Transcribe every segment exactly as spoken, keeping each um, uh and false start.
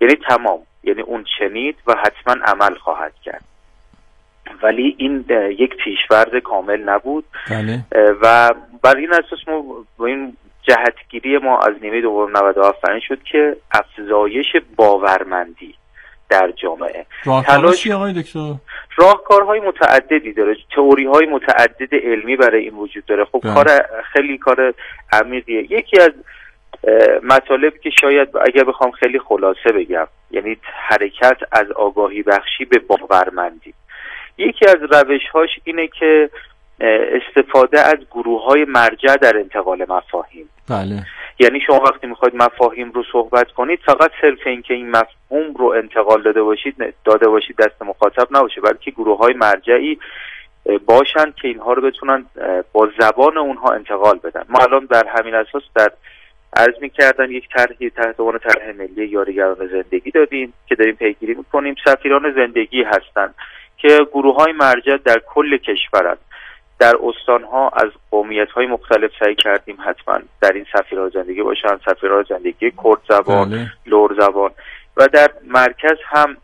یعنی تمام، یعنی اون شنید و حتما عمل خواهد کرد. ولی این یک پیش‌فرض کامل نبود. بله. و بر این اساس ما با این جهتگیری ما از نیمه دوم نود و هفت شد که افزایش باورمندی در جامعه. راهکارها چیه آقای دکتر؟ راهکارهای متعددی داره، تئوری‌های متعدد علمی برای این وجود داره. خب بله. کار خیلی کار عمیقیه. یکی از مطالب که شاید اگر بخوام خیلی خلاصه بگم، یعنی حرکت از آگاهی بخشی به باورمندی. یکی از روش‌هاش اینه که استفاده از گروه‌های مرجع در انتقال مفاهیم. بله. یعنی شما وقتی میخواید مفاهیم رو صحبت کنید، فقط صرف این که این مفهوم رو انتقال داده باشید داده باشید دست مخاطب نباشه، بلکه گروه‌های مرجعی باشن که اینها رو بتونن با زبان اونها انتقال بدن. ما الان در همین اساس در عرض می‌کردن یک طرحی تحت عنوان طرح ملی یاریگران زندگی دادیم که داریم پیگیری می‌کنیم. سفیران زندگی هستن که گروه‌های مرجع در کل کشورن. در استان‌ها از قومیت‌های مختلف سعی کردیم حتما در این سفیران زندگی باشن، سفیران زندگی کرد زبان، بله. لور زبان، و در مرکز هم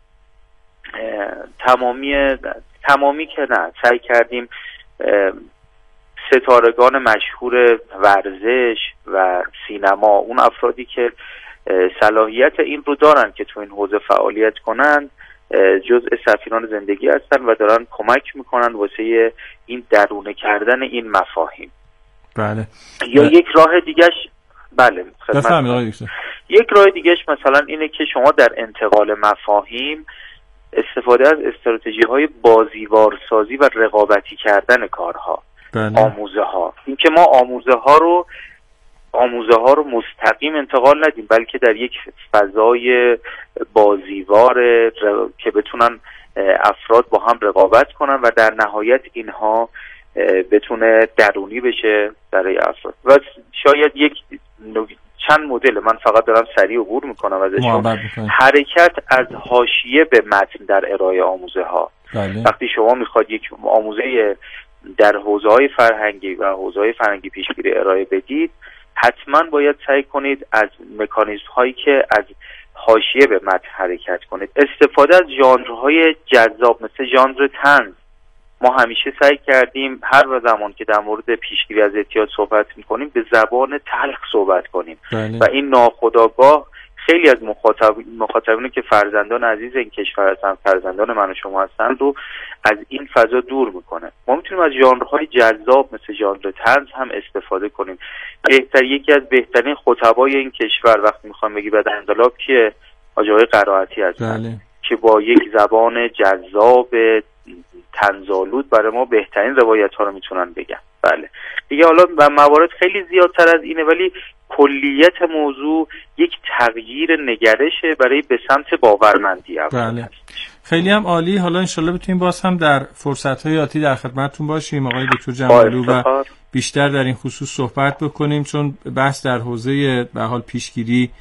تمامی تمامی که نه سعی کردیم ستارگان مشهور ورزش و سینما، اون افرادی که صلاحیت این رو دارن که تو این حوزه فعالیت کنن، جزء سفیران زندگی هستن و دارن کمک میکنن واسه این درونه کردن این مفاهیم. بله. یا یک راه دیگهش بله خدمت یک راه دیگهش مثلا اینه که شما در انتقال مفاهیم استفاده از استراتژی‌های بازیوارسازی و رقابتی کردن کارها. بله. آموزه ها، این که ما آموزه ها رو آموزه ها رو مستقیم انتقال ندیم، بلکه در یک فضای بازیوار که بتونن افراد با هم رقابت کنن و در نهایت اینها بتونه درونی بشه برای افراد. و شاید یک چند مدل، من فقط دارم سریع عبور میکنم ازشون. حرکت از حاشیه به متن در ارائه آموزه ها. بله. وقتی شما میخواد یک آموزه در حوزه‌های فرهنگی و حوزه‌های فرهنگی پیشگیری ارائه بدید، حتما باید سعی کنید از مکانیزم‌هایی که از حاشیه به متن حرکت کنید. استفاده از ژانرهای جذاب مثل ژانر طنز. ما همیشه سعی کردیم هر زمان که در مورد پیشگیری از اعتیاد صحبت می‌کنیم به زبان تلخ صحبت کنیم. بله. و این ناخودآگاه خیلی از مخاطب مخاطبینی که فرزندان عزیز این کشور هستن، فرزندان من و شما هستن، رو از این فضا دور میکنه. ما میتونیم از ژانرهای جذاب مثل ژانر طنز هم استفاده کنیم. بهتر یکی از بهترین خطبای این کشور وقتی میخوام بگی بعد انقلاب که آقای قرائتی هستن. بله. که با یک زبان جذاب طنزآلود برای ما بهترین روایت ها رو میتونن بگن. بله دیگه حالا و موارد خیلی زیادتر از اینه، ولی کلیت موضوع یک تغییر نگرشه برای به سمت باورمندی. بله خیلی هم عالی. حالا انشالله بتونیم باز هم در فرصت‌های آتی در خدمتتون باشیم آقای دکتر جمالو و بیشتر در این خصوص صحبت بکنیم، چون بحث در حوزه به حال پیشگیری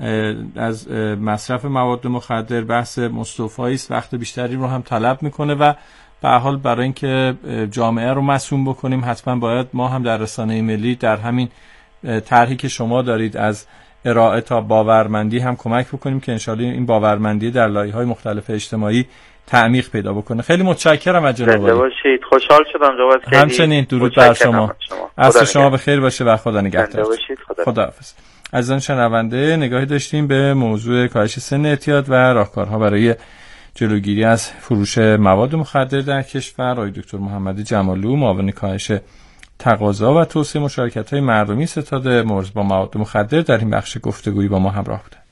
از مصرف مواد مخدر بحث مستوفایی است، وقت بیشتری رو هم طلب میکنه و به حال برای اینکه جامعه رو مسئول بکنیم حتما باید ما هم در رسانه ملی در همین طرحی که شما دارید از ارائه تا باورمندی هم کمک بکنیم که انشالله این باورمندی در لایه‌های مختلف اجتماعی تعمیق پیدا بکنه. خیلی متشکرم از جناب عالی. باشید. خوشحال شدم جواب خیلی. همچنین درود بر شما. عصر شما بخیر باشه و خدا نگهدار. خدا خداحافظ. عزیزان شنونده نگاهی داشتیم به موضوع کاهش سن اعتیاد و راهکارها برای جلوگیری از فروش مواد مخدر در کشور. آقای دکتر محمد جمالو معاون کاهش تقاضا و توسعه مشارکت‌های مردمی ستاد مبارزه با مواد مخدر در این بخش گفتگویی با ما همراه بودند.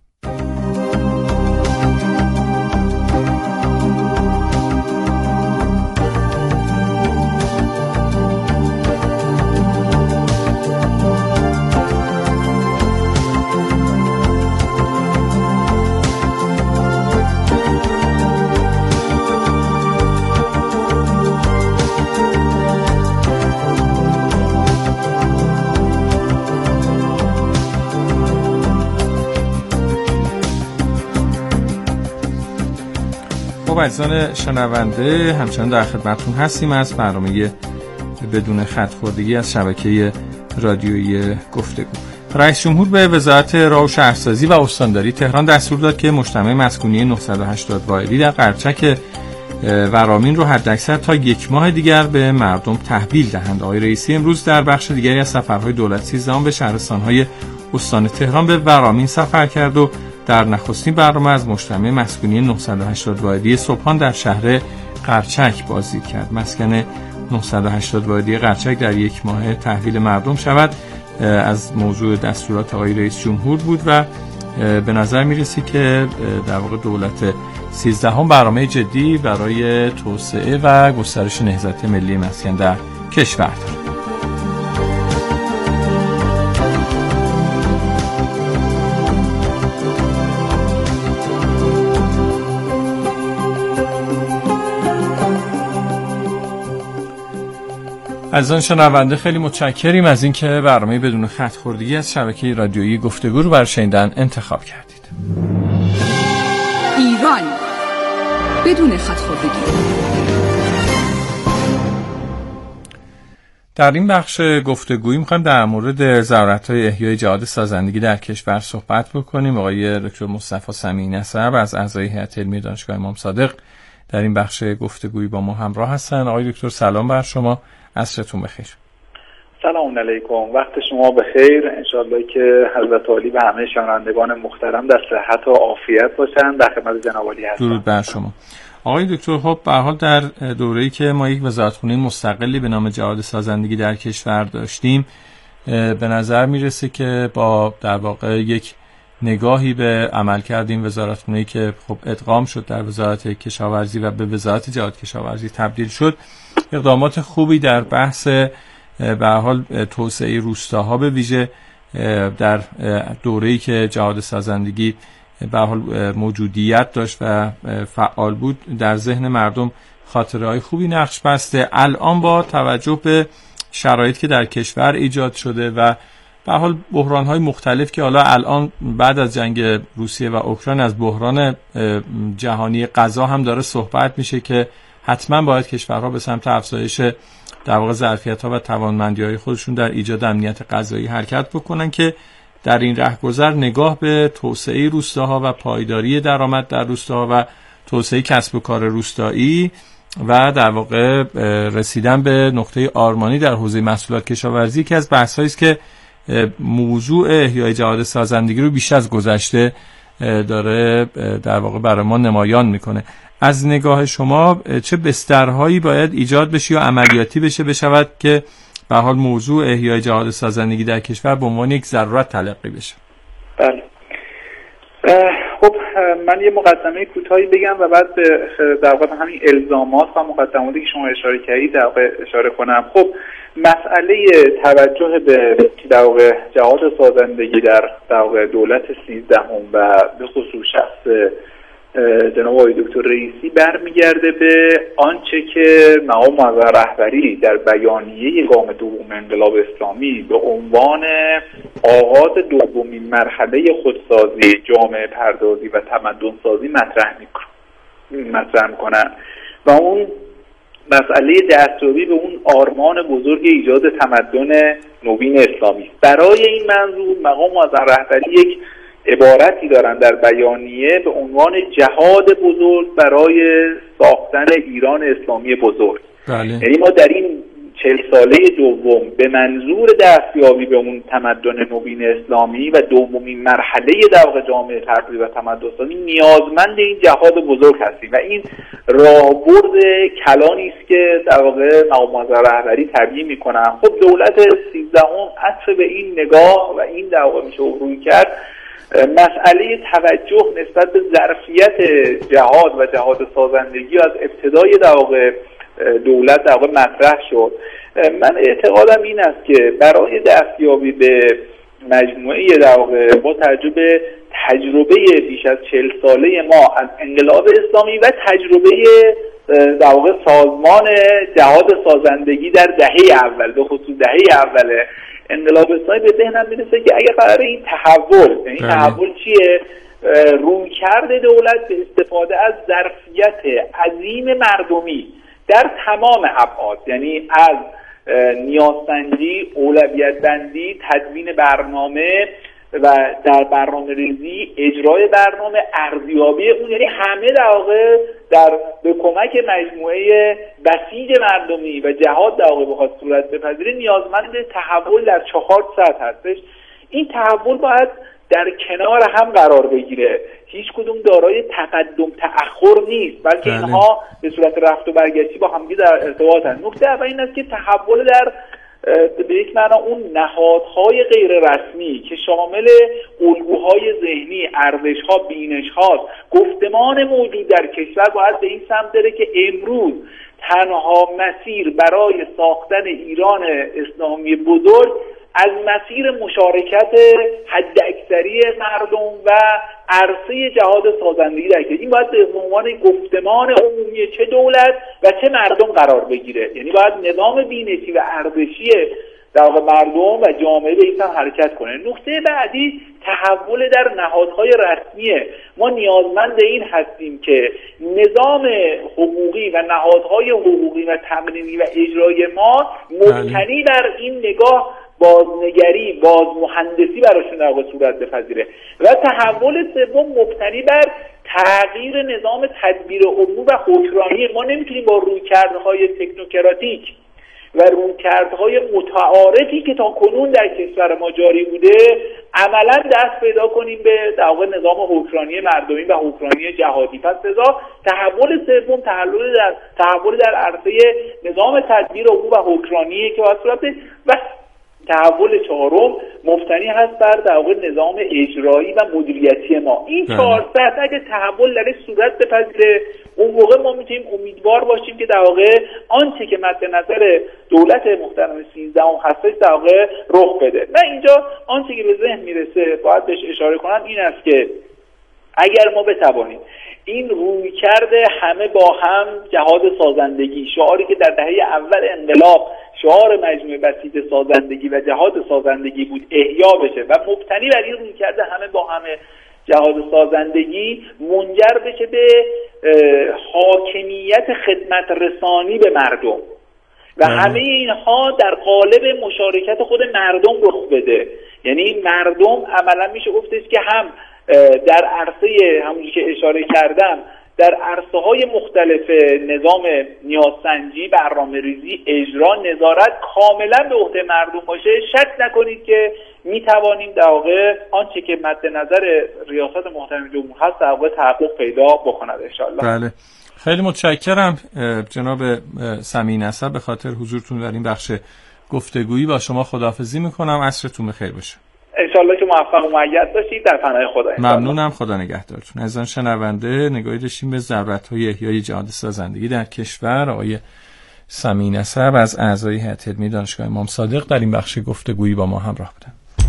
خب عزیزان شنونده همچنان در خدمتتون هستیم از برنامه بدون خط خوردگی از شبکه رادیویی گفتگو. رئیس جمهور به وزارت راه و شهرسازی و استانداری تهران دستور داد که مجتمع مسکونی نهصد و هشتاد واحدی در قرچک ورامین رو حداکثر تا یک ماه دیگر به مردم تحویل دهند. آقای رئیسی امروز در بخش دیگری از سفرهای دولت سیزدهم به شهرستان‌های استان تهران به ورامین سفر کرد و در نخستین برنامه از مجتمع مسکونی نهصد و هشتاد واحدی صبحان در شهر قرچک بازدید کرد. مسکن نهصد و هشتاد واحدی قرچک در یک ماه تحویل مردم شود از موضوع دستورات آقای رئیس جمهور بود و به نظر میرسی که در واقع دولت سیزدهم برنامه جدی برای توسعه و گسترش نهضت ملی مسکن در کشور دارد. از آن شنونده خیلی متشکریم از اینکه برنامه بدون خط خوردگی از شبکه رادیویی گفتگو رو برای شنیدن انتخاب کردید. ایران بدون خط خوردگی. در این بخش گفتگویی می‌خوایم در مورد ضرورت‌های احیای جهاد سازندگی در کشور صحبت بکنیم. آقای دکتر مصطفی سمیعی نصب از اعضای هیئت علمی دانشگاه امام صادق در این بخش گفتگویی با ما همراه هستند. آقای دکتر سلام بر شما، عصرتون بخیر. سلام علیکم، وقت شما بخیر. انشالله که حضرت عالی و همه شنوندگان محترم در صحت و عافیت باشند. در خدمت جناب عالی هستم. درود بر شما. آقای دکتر، خب به هر حال در دوره‌ای که ما یک وزارتخونه مستقلی به نام جهاد سازندگی در کشور داشتیم، به نظر میرسه که با در واقع یک نگاهی به عملکرد این وزارتخونه‌ای که خب ادغام شد در وزارت کشاورزی و به وزارت جهاد کشاورزی تبدیل شد، اقدامات خوبی در بحث به هر حال توسعه روستاها به ویژه در دوره‌ای که جهاد سازندگی به هر حال موجودیت داشت و فعال بود در ذهن مردم خاطره‌های خوبی نقش بسته. الان با توجه به شرایطی که در کشور ایجاد شده و به هر حال بحران‌های مختلف که حالا الان بعد از جنگ روسیه و اوکراین از بحران جهانی غذا هم داره صحبت میشه که حتما باید کشورها به سمت افزایش در واقع ظرفیت‌ها و توانمندی‌های خودشون در ایجاد امنیت غذایی حرکت بکنن، که در این رهگذر نگاه به توسعه روستاها و پایداری درآمد در روستاها و توسعه کسب و کار روستایی و در واقع رسیدن به نقطه آرمانی در حوزه محصولات کشاورزی که از بحث‌هایی است که موضوع احیای جهاد سازندگی رو بیش از گذشته داره در واقع برای ما نمایان میکنه. از نگاه شما چه بسترهایی باید ایجاد بشه یا عملیاتی بشه بشود که به حال موضوع احیای جهاد سازندگی در کشور به عنوان یک ضرورت تلقی بشه؟ بله، خب من یه مقدمه کوتاهی بگم و بعد به در واقع همین الزامات و مقدماتی که شما اشاره کردید در واقع اشاره کنم. خب مسئله توجه به در واقع جهاد سازندگی در در واقع دولت سیزدهم و به خصوص شخص جناب آقای دکتر رئیسی برمیگرده به آنچه که مقام معظم رهبری در بیانیه گام دوم انقلاب اسلامی به عنوان آغاز دومین مرحله خودسازی، جامعه پردازی و تمدن سازی مطرح مطرح میکنن و اون مسئله دستیابی به اون آرمان بزرگ ایجاد تمدن نوین اسلامی است. برای این منظور مقام معظم رهبری یک عبارتی دارن در بیانیه به عنوان جهاد بزرگ برای ساختن ایران اسلامی بزرگ. بله. یعنی ما در این چهل ساله دوم به منظور دستیابی به اون تمدن نوین اسلامی و دومین مرحله در واقع جامعه پردازی و تمدن سازی نیازمند این جهاد بزرگ هستیم و این راهبرد کلانی است که در واقع مقام معظم رهبری تبیین میکنن. خب دولت سیزدهم عطف به این نگاه و این در واقع میشه روی کرد مسئله توجه نسبت به ظرفیت جهاد و جهاد سازندگی از ابتدای در واقع دولت در واقع مطرح شد. من اعتقادم این است که برای دستیابی به مجموعه در واقع با توجه به تجربه بیش از چهل ساله ما از انقلاب اسلامی و تجربه در واقع سازمان جهاد سازندگی در دهه اول، به خصوص دهه اول انقلاب اسلامی، به ذهنم میرسه که اگه قرار این تحول، این تحول چیه؟ رویکرد دولت به استفاده از ظرفیت عظیم مردمی در تمام ابعاد، یعنی از نیازسنجی، اولویت بندی، تدوین برنامه و در برنامه ریزی، اجرای برنامه، ارزیابی اون، یعنی همه در واقع در به کمک مجموعه بسیج مردمی و جهاد در واقع بخواد صورت بپذیره نیازمند تحول در چهار سطح هستش. این تحول باید در کنار هم قرار بگیره، هیچ کدوم دارای تقدم تأخر نیست، بلکه بله. اینها به صورت رفت و برگشتی با هم در ارتباطن. نکته اول این است که تحول در به یک معنا اون نهادهای غیر رسمی که شامل الگوهای ذهنی، ارزش‌ها، بینش‌ها، گفتمان موجود در کشور باید به این سمت بره که امروز تنها مسیر برای ساختن ایران اسلامی بزرگ از مسیر مشارکت حداکثری مردم و عرصه جهاد سازندگی در کشور، این باید به عنوان گفتمان عمومی چه دولت و چه مردم قرار بگیره. یعنی باید نظام بینشی و ارزشی در واقع مردم و جامعه به این سمت حرکت کنه. نکته بعدی تحول در نهادهای رسمیه. ما نیازمند این هستیم که نظام حقوقی و نهادهای حقوقی و تقنینی و اجرایی ما مبتنی بر این نگاه بازنگری، بازمهندسی براشون در واقع صورت بپذیره. و تحول سوم مبتنی بر تغییر نظام تدبیر امور و حکمرانی. ما نمیتونیم با رویکردهای تکنوکراتیک و رویکردهای متعارفی که تا کنون در کشور ما جاری بوده عملا دست پیدا کنیم به در واقع نظام حکمرانی مردمی و حکمرانی جهادی. پس لذا تحول سوم تحول در تحول در عرصه نظام تدبیر امور و حکمرانی که باید صورت و تحول چهارم مبتنی هست بر در واقع نظام اجرایی و مدیریتی ما. این چهار سطح اگه تحول درش صورت بپذیره اون موقع ما میتونیم امیدوار باشیم که در واقع آنچه که مد نظر دولت محترم سیزدهم هستش در واقع رخ بده. و اینجا آنچه که به ذهن میرسه باید بهش اشاره کنم این است که اگر ما بتوانیم این رویکرد همه با هم جهاد سازندگی، شعاری که در دهه اول انقلاب شعار مجموعه بسیط سازندگی و جهاد سازندگی بود احیا بشه و مبتنی بر این رویکرد همه با همه جهاد سازندگی منجر بشه به حاکمیت خدمت رسانی به مردم و همه اینها در قالب مشارکت خود مردم رخ بده. یعنی مردم عملا میشه گفتش که هم در عرصه همونی که اشاره کردم در عرصه های مختلف نظام نیازسنجی، برنامه ریزی، اجرا، نظارت کاملا به عهده مردم باشه. شک نکنید که می توانیم در واقع آنچه که مد نظر ریاست محترم جمهور هست در واقع تحقق پیدا بکند ان شاء الله. بله، خیلی متشکرم جناب سمیع نسب به خاطر حضورتون در این بخش گفتگویی. با شما خداحافظی میکنم، عصرتون بخیر باشه. انشالله که موفق و مؤید باشید در پناه خدا. ممنونم، خدا نگهدارتون. از آن شنونده نگاهی داشتیم به ضرورت‌های احیای جهاد سازندگی در کشور. آقای سمیع نسب از اعضای هیئت علمی دانشگاه امام صادق در این بخش گفتگویی با ما همراه بودند.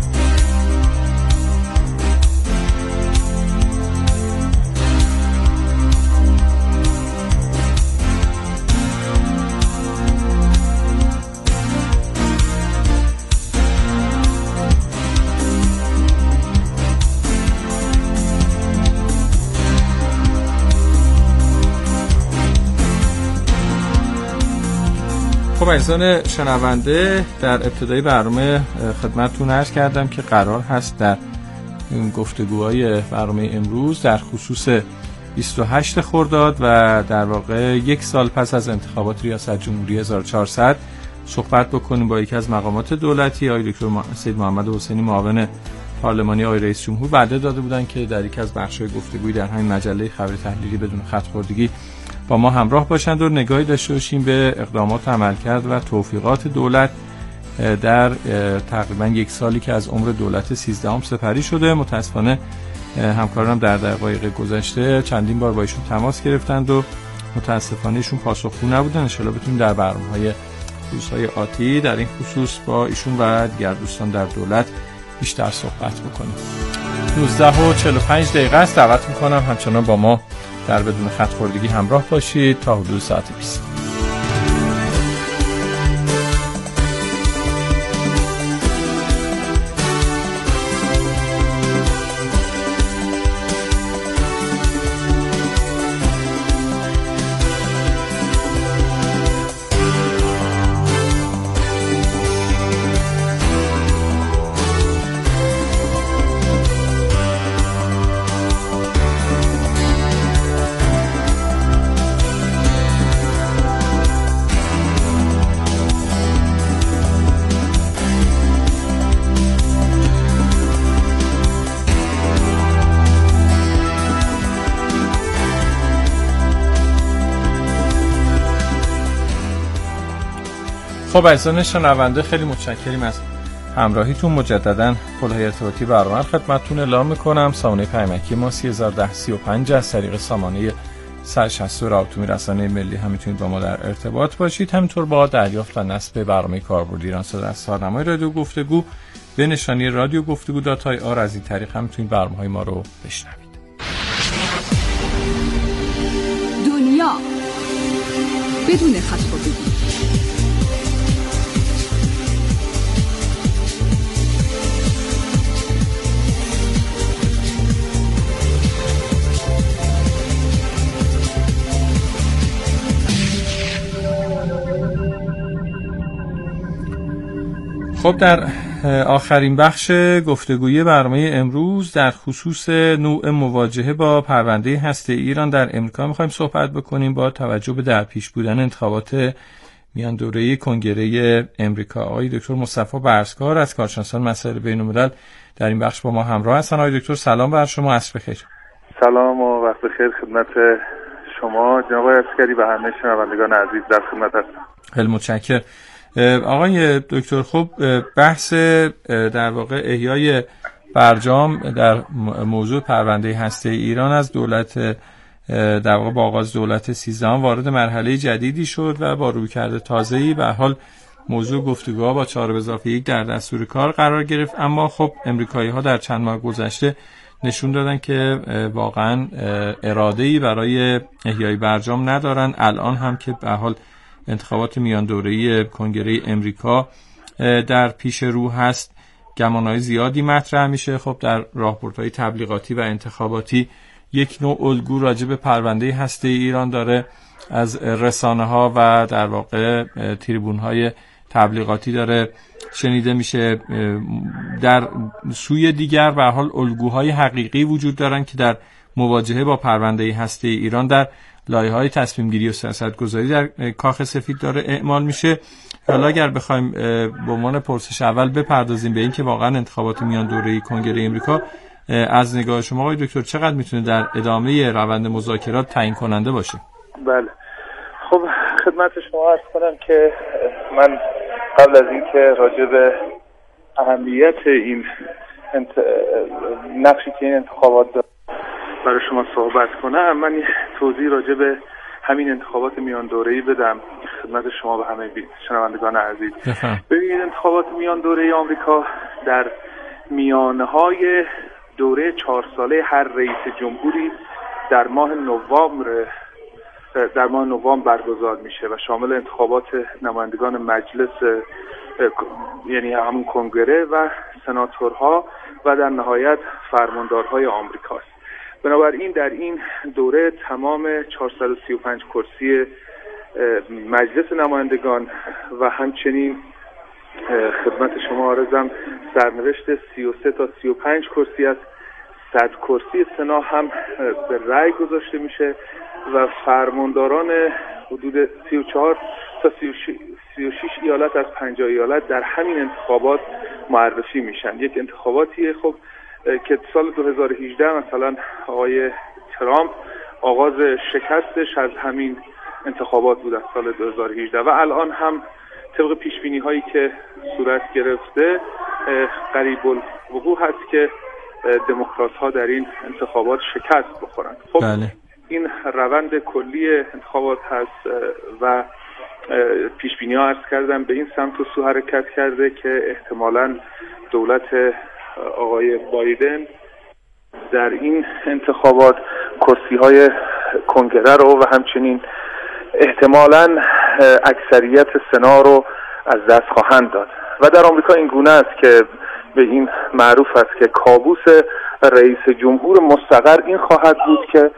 خب عزیزان شنونده، در ابتدای برنامه خدمتتون عرض کردم که قرار هست در گفتگوهای برنامه امروز در خصوص بیست و هشت خرداد و در واقع یک سال پس از انتخابات ریاست جمهوری هزار و چهارصد صحبت بکنیم با یکی از مقامات دولتی. آقای دکتر سید محمد حسینی معاون پارلمانی آقای رئیس جمهور وعده داده بودند که در یک از بخش‌های گفتگویی در همین مجله خبر تحلیلی بدون خط خوردگی با ما همراه باشند و نگاهی داشته باشیم به اقدامات عملکرد و توفیقات دولت در تقریبا یک سالی که از عمر دولت سیزدهم سپری شده. متاسفانه همکارانم در دقایق گذشته چندین بار با ایشون تماس گرفتند و متاسفانه ایشون پاسخگو نبودن. ان شاءالله بتونیم در برنامه‌های روزهای آتی در این خصوص با ایشون و دیگر دوستان در دولت بیشتر صحبت بکنیم. نوزده و چهل و پنج دقیقه است. دعوت می‌کنم همچنان با ما در بدون خط خوردگی همراه باشید تا حدود ساعت بیست. خب عزیزان شنونده، خیلی متشکریم از همراهیتون. مجددا پل‌های ارتباطی برنامه خدمتتون اعلام می‌کنم. سامانه پیامکی ما سه هزار و ده سی و پنج از طریق سامانه صد و شصت رابطه‌ای رسانه ملی هم میتونید با ما در ارتباط باشید. همینطور با دریافت و نصب برنامه کاربردی ایران صدا از سارنمای رادیو گفتگو به نشانی رادیو گفتگو دات آی آر از این طریق هم میتونید برنامه‌های ما رو بشنوید. دنیا بدون خط‌خورده. خب در آخرین بخش گفتگوی برنامه امروز در خصوص نوع مواجهه با پرونده هسته‌ای ایران در امریکا می‌خوایم صحبت بکنیم با توجه به در پیش بودن انتخابات میان دوره کنگره امریکا. آقای دکتر مصطفی برزکار از کارشناسان مسائل بین‌الملل در این بخش با ما همراه هستن. آقای دکتر سلام بر شما، عصر بخیر. سلام و وقت بخیر خدمت شما جناب عسکری و همه شنوندگان عزیز، در خدمت هستم. خیلی متشکرم. آقای دکتر، خب بحث در واقع احیای برجام در موضوع پرونده هسته‌ای ایران از دولت در واقع با آغاز دولت سیزدهم وارد مرحله جدیدی شد و با رویکرد تازه‌ای به حال موضوع گفتگوها با چهار به اضافه یک در دستور کار قرار گرفت. اما خب امریکایی‌ها در چند ماه گذشته نشون دادن که واقعا اراده‌ای برای احیای برجام ندارن. الان هم که به حال انتخابات میان دوره‌ای کنگره امریکا در پیش رو هست، گمانه‌های زیادی مطرح میشه. خب در راهبردهای تبلیغاتی و انتخاباتی یک نوع الگو راجع به پرونده هسته‌ای ایران داره از رسانه‌ها و در واقع تریبون‌های تبلیغاتی داره شنیده میشه. در سوی دیگر به حال الگوهای حقیقی وجود دارن که در مواجهه با پرونده هسته‌ای ایران در لایه‌های تصمیم گیری و سیاست گذاری در کاخ سفید داره اعمال میشه. حالا اگر بخوایم به عنوان پرسش اول بپردازیم به این که واقعا انتخابات میان دوره‌ای کنگره امریکا از نگاه شما آقای دکتر چقدر میتونه در ادامه روند مذاکرات تعیین کننده باشه؟ بله، خب خدمت شما عرض کنم که من قبل از اینکه راجع به اهمیت این انت... نقشی که این انتخابات داره برای شما صحبت کنم، من توضیح راجع به همین انتخابات میان دوره‌ای بدم خدمت شما و همه شنوندگان عزیز. ببینید، انتخابات میان دوره‌ای آمریکا در میانهای دوره چهار ساله هر رئیس جمهوری در ماه نوامبر در ماه نوامبر برگزار میشه و شامل انتخابات نمایندگان مجلس، یعنی همون کنگره و سناتورها و در نهایت فرماندارهای آمریکاست. بنابراین در این دوره تمام چهارصد و سی و پنج کرسی مجلس نمایندگان و همچنین خدمت شما عرضم سرنوشت سی و سه تا سی و پنج کرسی از صد کرسی سنا هم به رأی گذاشته میشه و فرمانداران حدود سی و چهار تا سی و شش ایالت از پنجاه ایالت در همین انتخابات معرفی میشن. یک انتخاباتیه خب که سال دو هزار و هجده مثلا آقای ترامپ آغاز شکستش از همین انتخابات بود از سال دو هزار و هجده و الان هم طبق پیشبینی هایی که صورت گرفته قریب الوقوع هست که دموکرات ها در این انتخابات شکست بخورن. خب بله. این روند کلی انتخابات هست و پیشبینی ها عرض کردم به این سمت و سو حرکت کرده که احتمالاً دولت آقای بایدن در این انتخابات کرسی های کنگره رو و همچنین احتمالاً اکثریت سنا رو از دست خواهند داد و در آمریکا این گونه است که به این معروف است که کابوس رئیس جمهور مستقر این خواهد بود که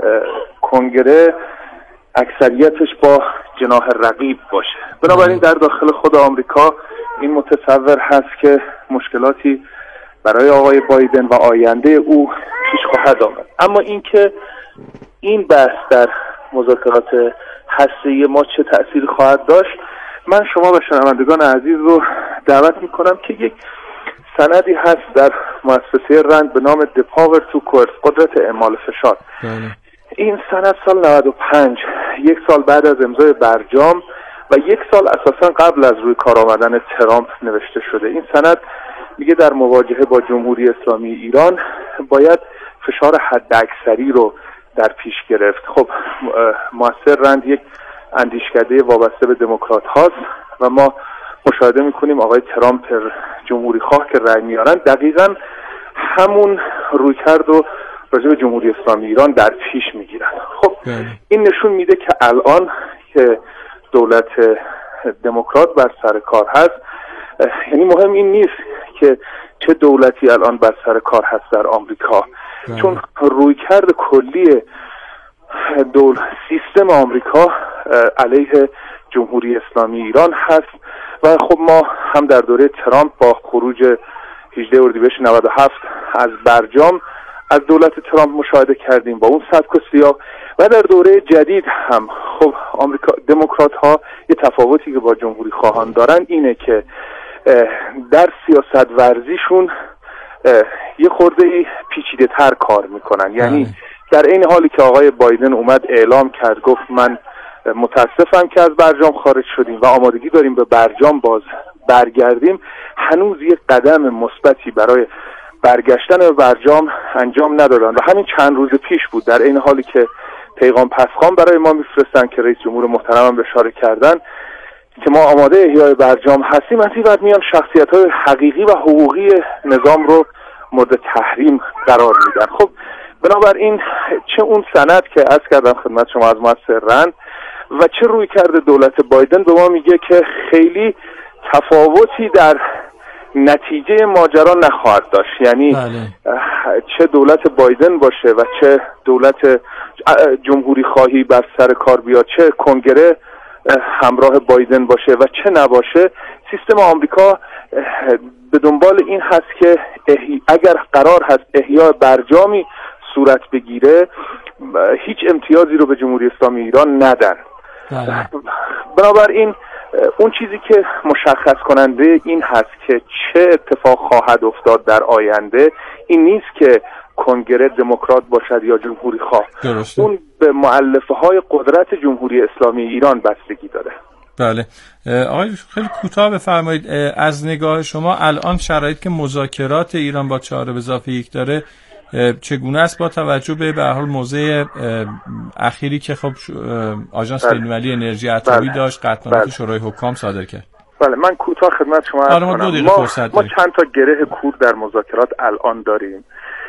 کنگره اکثریتش با جناح رقیب باشه. بنابراین در داخل خود آمریکا این متصور هست که مشکلاتی برای آقای بایدن و آینده او پیش خواهد آمد. اما اینکه این بحث در مذاکرات هسته‌ای ما چه تأثیری خواهد داشت، من شما و شنوندگان عزیز رو دعوت میکنم که یک سندی هست در مؤسسه رند به نام The Power to Coerce، قدرت اعمال فشار. این سند سال نود و پنج، یک سال بعد از امضای برجام و یک سال اساسا قبل از روی کار آمدن ترامپ نوشته شده. این سند میگه در مواجهه با جمهوری اسلامی ایران باید فشار حداکثری رو در پیش گرفت. خب موثر رند یک اندیشکده وابسته به دموکرات هاست و ما مشاهده میکنیم آقای ترامپ جمهوری خواه که رأی میارن دقیقاً همون رویکرد رو راجع به جمهوری اسلامی ایران در پیش میگیرن. خب این نشون میده که الان که دولت دموکرات بر سر کار هست، یعنی مهم این نیست که چه دولتی الان بر سر کار هست در آمریکا، چون رویکرد کلی دول سیستم آمریکا علیه جمهوری اسلامی ایران هست و خب ما هم در دوره ترامپ با خروج هجدهم اردیبهشت نود و هفت از برجام از دولت ترامپ مشاهده کردیم با اون سبک و سیاق و در دوره جدید هم خب آمریکا دموکرات ها یه تفاوتی که با جمهوری خواهان دارن اینه که در سیاست ورزیشون یه خورده پیچیده تر کار میکنن. یعنی در این حالی که آقای بایدن اومد اعلام کرد گفت من متاسفم که از برجام خارج شدیم و آمادگی داریم به برجام باز برگردیم، هنوز یک قدم مثبتی برای برگشتن به برجام انجام ندادن و همین چند روز پیش بود در این حالی که پیغام پسخوان برای ما میفرستن که رئیس جمهور محترم هم اشاره کردن که ما آماده احیای برجام هستیم، از این بعد میان شخصیت‌های حقیقی و حقوقی نظام رو مورد تحریم قرار میدن. خب بنابراین چه اون سند که عرض کردم خدمت شما از موثر رند و چه روی کرده دولت بایدن به ما میگه که خیلی تفاوتی در نتیجه ماجرا نخواهد داشت. یعنی بله. چه دولت بایدن باشه و چه دولت جمهوری خواهی بر سر کار بیاد، چه کنگره همراه بایدن باشه و چه نباشه، سیستم آمریکا به دنبال این هست که اگر قرار هست احیای برجامی صورت بگیره هیچ امتیازی رو به جمهوری اسلامی ایران ندن. بله. بنابراین اون چیزی که مشخص کننده این هست که چه اتفاق خواهد افتاد در آینده این نیست که کنگره دموکرات باشد یا جمهوری خواه، درسته. اون به مؤلفه های قدرت جمهوری اسلامی ایران بستگی داره. بله آقای خیلی کوتاه بفرمایید از نگاه شما الان شرایط که مذاکرات ایران با چهار به اضافه یک داره چگونه است با توجه به به هر حال موضع اخیری که خب آژانس بین‌المللی انرژی اتمی داشت قطعنامه شورای حکام صادر کرد؟ بله من کوتاه خدمت شما عرض کنم. ما, ما, ما چند تا گره کور در مذاکرات الان داریم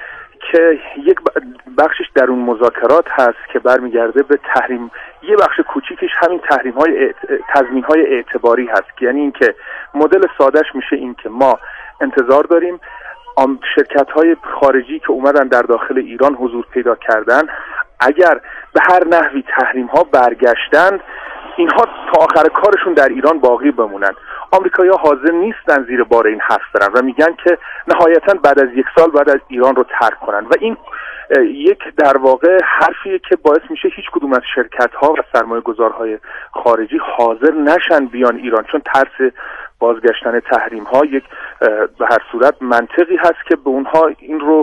که یک بخشش در اون مذاکرات هست که برمیگرده به تحریم، یه بخش کوچیکش همین تحریم های اعت... تضمین های اعتباری هست، یعنی اینکه مدل سادهش میشه این که ما انتظار داریم شرکت های خارجی که اومدن در داخل ایران حضور پیدا کردن اگر به هر نحوی تحریم ها برگشتند اینها تا آخر کارشون در ایران باقی بمونن. آمریکایی‌ها حاضر نیستن زیر بار این حرف برن و میگن که نهایتاً بعد از یک سال بعد از ایران رو ترک کنن و این یک در واقع حرفیه که باعث میشه هیچ کدوم از شرکت‌ها و سرمایه‌گذارهای خارجی حاضر نشن بیان ایران، چون ترس بازگشتن تحریم ها یک به هر صورت منطقی هست که به اونها این رو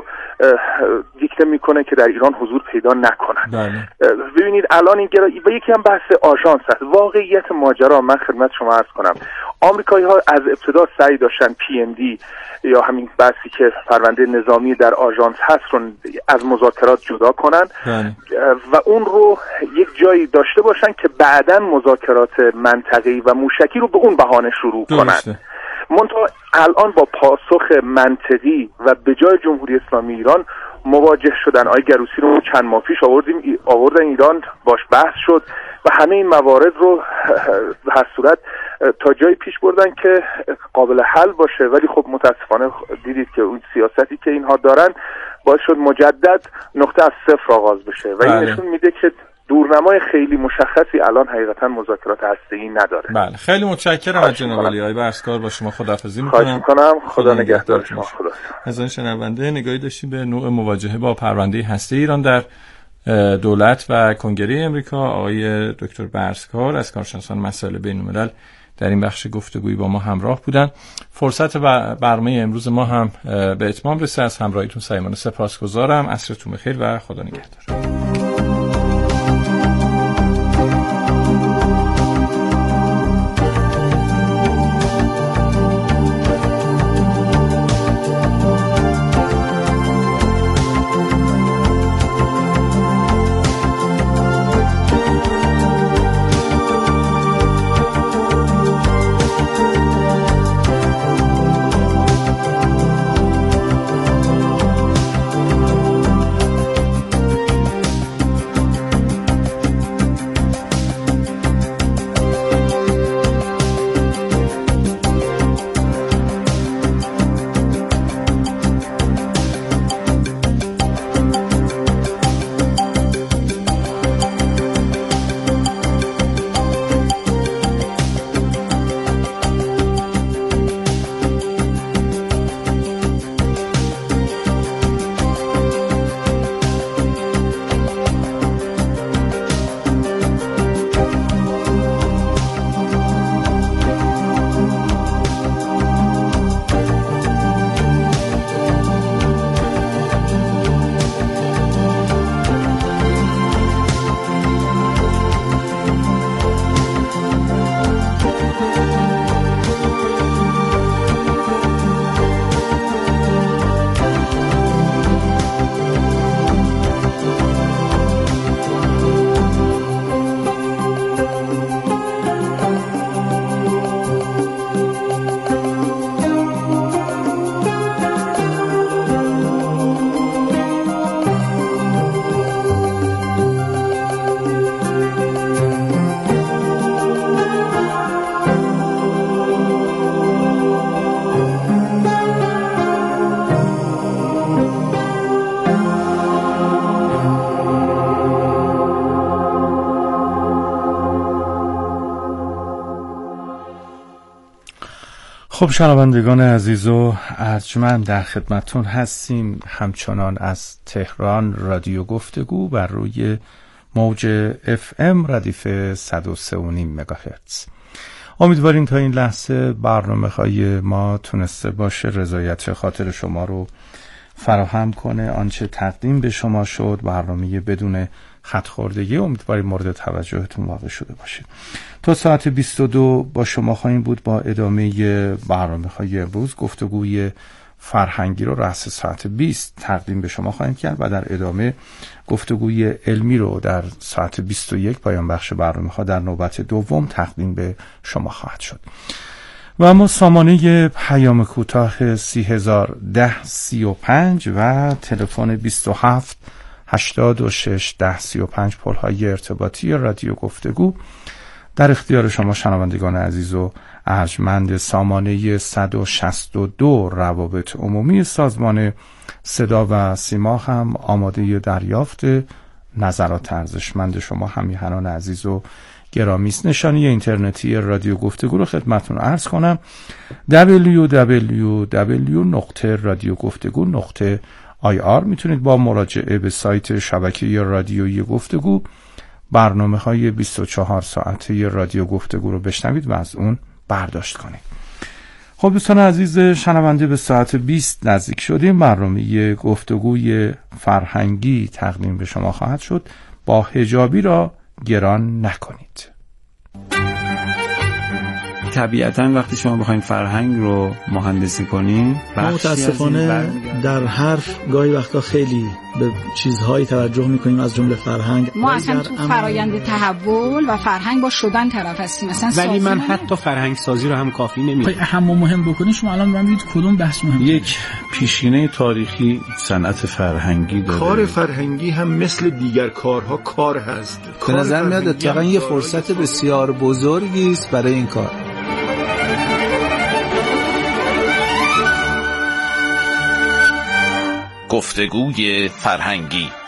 دیکته میکنه که در ایران حضور پیدا نکنن. بله. ببینید الان این گرا... و یکی هم بحث آژانس هست. واقعیت ماجرا من خدمت شما عرض کنم آمریکایی ها از ابتدا سعی داشتن پی ام دی یا همین بحثی که پرونده نظامی در آژانس هست رو از مذاکرات جدا کنن. بله. و اون رو یک جایی داشته باشن که بعداً مذاکرات منطقه‌ای و موشکی رو به اون بهانه شروع کنن. منتها الان با پاسخ منطقی و به جای جمهوری اسلامی ایران مواجه شدن. آقای گروسی رو چند ماه پیش آوردیم آوردن ایران باش بحث شد و همه این موارد رو به هر صورت تا جایی پیش بردن که قابل حل باشه، ولی خب متاسفانه دیدید که اون سیاستی که اینها دارن باعث شد مجدد نقطه از صفر آغاز بشه و این نشون میده که دورنمای خیلی مشخصی الان حقیقتا مذاکرات هسته‌ای نداره. بله خیلی متشکرم از جناب علی آقای برسکار، با شما خداحافظی می‌کنم. خواهش می‌کنم. خدا نگهدار شما. خدا. از این شنونده نگاهی داشتیم به نوع مواجهه با پرونده هسته‌ای ایران در دولت و کنگره امریکا. آقای دکتر برسکار از کارشناسان مسائل بین‌الملل در این بخش گفتگویی با ما همراه بودن. فرصت برنامه امروز ما هم به اتمام رسید. از همراهیتون صمیمانه سپاسگزارم. عصرتون بخیر و خدا نگهدار. خب شنوندگان عزیز و ارجمند، در خدمتتون هستیم همچنان از تهران رادیو گفتگو بر روی موج اف ام ردیف صد و سه و نیم مگاهرتز. امیدواریم تا این لحظه برنامه های ما تونسته باشه رضایت خاطر شما رو فراهم کنه. آنچه تقدیم به شما شد برنامه بدون خط خوردگی، امیدواریم مورد توجهتون واقع شده باشه. تا ساعت بیست و دو با شما خواهیم بود با ادامه برنامه های امروز. گفتگوی فرهنگی رو رأس ساعت بیست تقدیم به شما خواهیم کرد و در ادامه گفتگوی علمی رو در ساعت بیست و یک پایان بخش برنامه ها در نوبت دوم تقدیم به شما خواهد شد. و اما سامانه پیام کوتاه سی هزار ده سی و پنج و تلفن بیست و هفت هشتاد و شش ده سی و پنج پل‌های ارتباطی رادیو گفتگو در اختیار شما شنوندگان عزیز و ارجمند. سامانه صد و شصت و دو روابط عمومی سازمان صدا و سیما هم آماده دریافت نظرات ارزشمند شما همیهنان عزیز و گرامی است. نشانی اینترنتی رادیو گفتگو رو خدمتتون عرض کنم: دبلیو دبلیو دبلیو نقطه رادیو گفتگو نقطه آی آر. میتونید با مراجعه به سایت شبکه رادیویی گفتگو برنامه های بیست و چهار ساعته رادیو گفتگو رو بشنوید و از اون برداشت کنید. خب دوستان عزیز شنونده، به ساعت بیست نزدیک شدیم. برنامه گفتگوی فرهنگی تقدیم به شما خواهد شد. با حجابی را گران نکنید. طبیعتاً وقتی شما بخواید فرهنگ رو مهندسی کنین، متاسفانه در حرف گاهی وقتا خیلی به چیزهایی توجه میکنیم از جمله فرهنگ. ما اصلا تو فرایند تحول و فرهنگ با شدن طرف هستیم. ولی من حتی فرهنگ سازی رو هم کافی نمیدونم. اهم و مهم بکنید شما الان من ببینید کدوم بحث مهم. یک پیشینه تاریخی صنعت فرهنگی داره. کار فرهنگی هم مثل دیگر کارها کار هست. به نظر میاد اتفاقا یه فرصت بسیار بزرگی است برای این کار. گفتگوی فرهنگی.